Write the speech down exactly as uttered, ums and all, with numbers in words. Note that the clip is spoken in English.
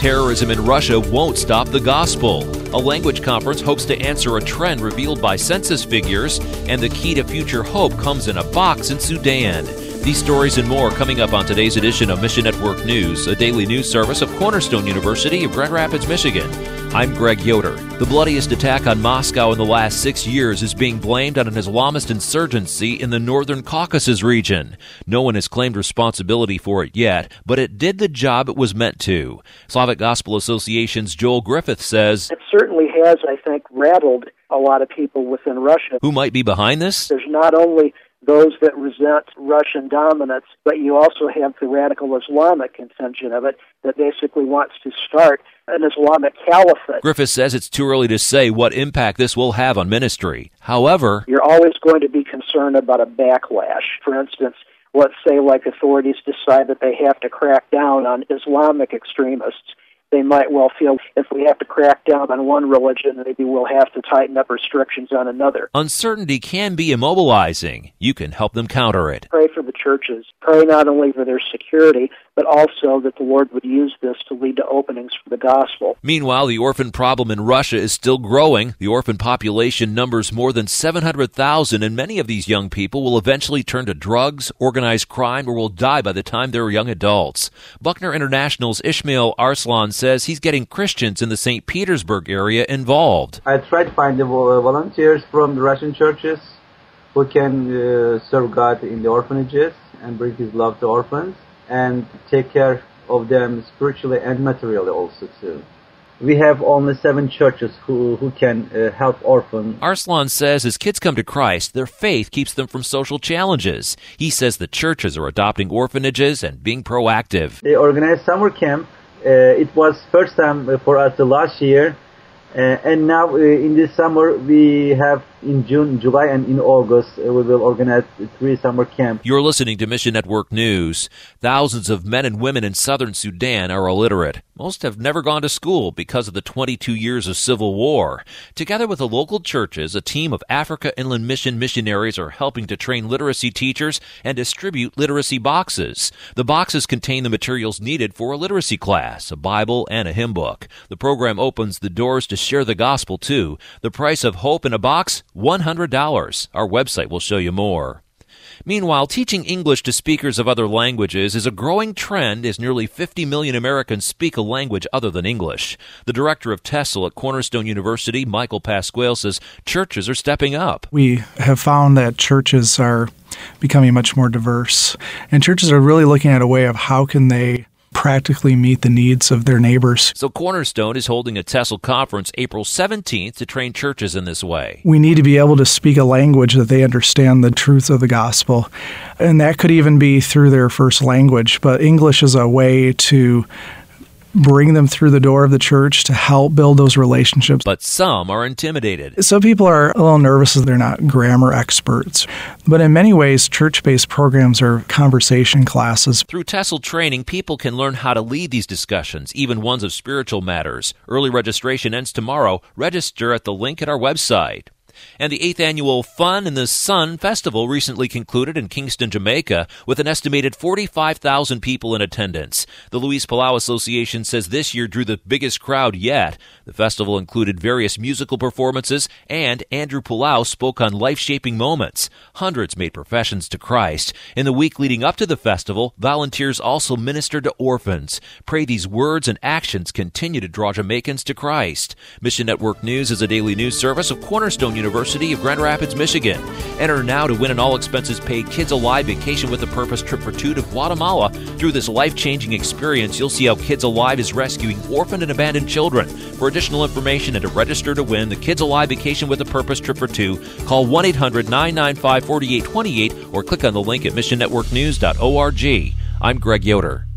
Terrorism in Russia won't stop the gospel. A language conference hopes to answer a trend revealed by census figures, and the key to future hope comes in a box in Sudan. These stories and more coming up on today's edition of Mission Network News, a daily news service of Cornerstone University of Grand Rapids, Michigan. I'm Greg Yoder. The bloodiest attack on Moscow in the last six years is being blamed on an Islamist insurgency in the northern Caucasus region. No one has claimed responsibility for it yet, but it did the job it was meant to. Slavic Gospel Association's Joel Griffith says, It certainly has, I think, rattled a lot of people within Russia. Who might be behind this? There's not only those that resent Russian dominance, but you also have the radical Islamic contingent of it that basically wants to start an Islamic caliphate. Griffith says it's too early to say what impact this will have on ministry. However, you're always going to be concerned about a backlash. For instance, let's say like authorities decide that they have to crack down on Islamic extremists. They might well feel if we have to crack down on one religion, maybe we'll have to tighten up restrictions on another. Uncertainty can be immobilizing. You can help them counter it. Pray for the churches. Pray not only for their security, but also that the Lord would use this to lead to openings for the gospel. Meanwhile, the orphan problem in Russia is still growing. The orphan population numbers more than seven hundred thousand, and many of these young people will eventually turn to drugs, organized crime, or will die by the time they're young adults. Buckner International's Ishmael Arslan says he's getting Christians in the Saint Petersburg area involved. I try to find the volunteers from the Russian churches who can uh, serve God in the orphanages and bring His love to orphans and take care of them spiritually and materially also too. We have only seven churches who, who can uh, help orphans. Arslan says as kids come to Christ, their faith keeps them from social challenges. He says the churches are adopting orphanages and being proactive. They organized summer camp. Uh, it was first time for us the last year. Uh, and now uh, in this summer we have in June, July, and in August uh, we will organize three summer camps. You're listening to Mission Network News. Thousands of men and women in southern Sudan are illiterate. Most have never gone to school because of the twenty-two years of civil war. Together with the local churches, a team of Africa Inland Mission missionaries are helping to train literacy teachers and distribute literacy boxes. The boxes contain the materials needed for a literacy class, a Bible, and a hymn book. The program opens the doors to share the gospel, too. The price of hope in a box, one hundred dollars. Our website will show you more. Meanwhile, teaching English to speakers of other languages is a growing trend as nearly fifty million Americans speak a language other than English. The director of TESOL at Cornerstone University, Michael Pasquale, says churches are stepping up. We have found that churches are becoming much more diverse, and churches are really looking at a way of how can they practically meet the needs of their neighbors. So Cornerstone is holding a TESOL conference April seventeenth to train churches in this way. We need to be able to speak a language that they understand the truth of the gospel. And that could even be through their first language. But English is a way to bring them through the door of the church to help build those relationships. But some are intimidated. Some people are a little nervous as they're not grammar experts. But in many ways, church-based programs are conversation classes. Through TESOL training, people can learn how to lead these discussions, even ones of spiritual matters. Early registration ends tomorrow. Register at the link at our website. And the eighth annual Fun in the Sun Festival recently concluded in Kingston, Jamaica, with an estimated forty-five thousand people in attendance. The Luis Palau Association says this year drew the biggest crowd yet. The festival included various musical performances, and Andrew Palau spoke on life-shaping moments. Hundreds made professions to Christ. In the week leading up to the festival, volunteers also ministered to orphans. Pray these words and actions continue to draw Jamaicans to Christ. Mission Network News is a daily news service of Cornerstone University of Grand Rapids, Michigan. Enter now to win an all-expenses-paid Kids Alive Vacation with a Purpose trip for two to Guatemala. Through this life-changing experience, you'll see how Kids Alive is rescuing orphaned and abandoned children. For additional information and to register to win the Kids Alive Vacation with a Purpose trip for two, call one eight hundred nine nine five four eight two eight or click on the link at mission network news dot org. I'm Greg Yoder.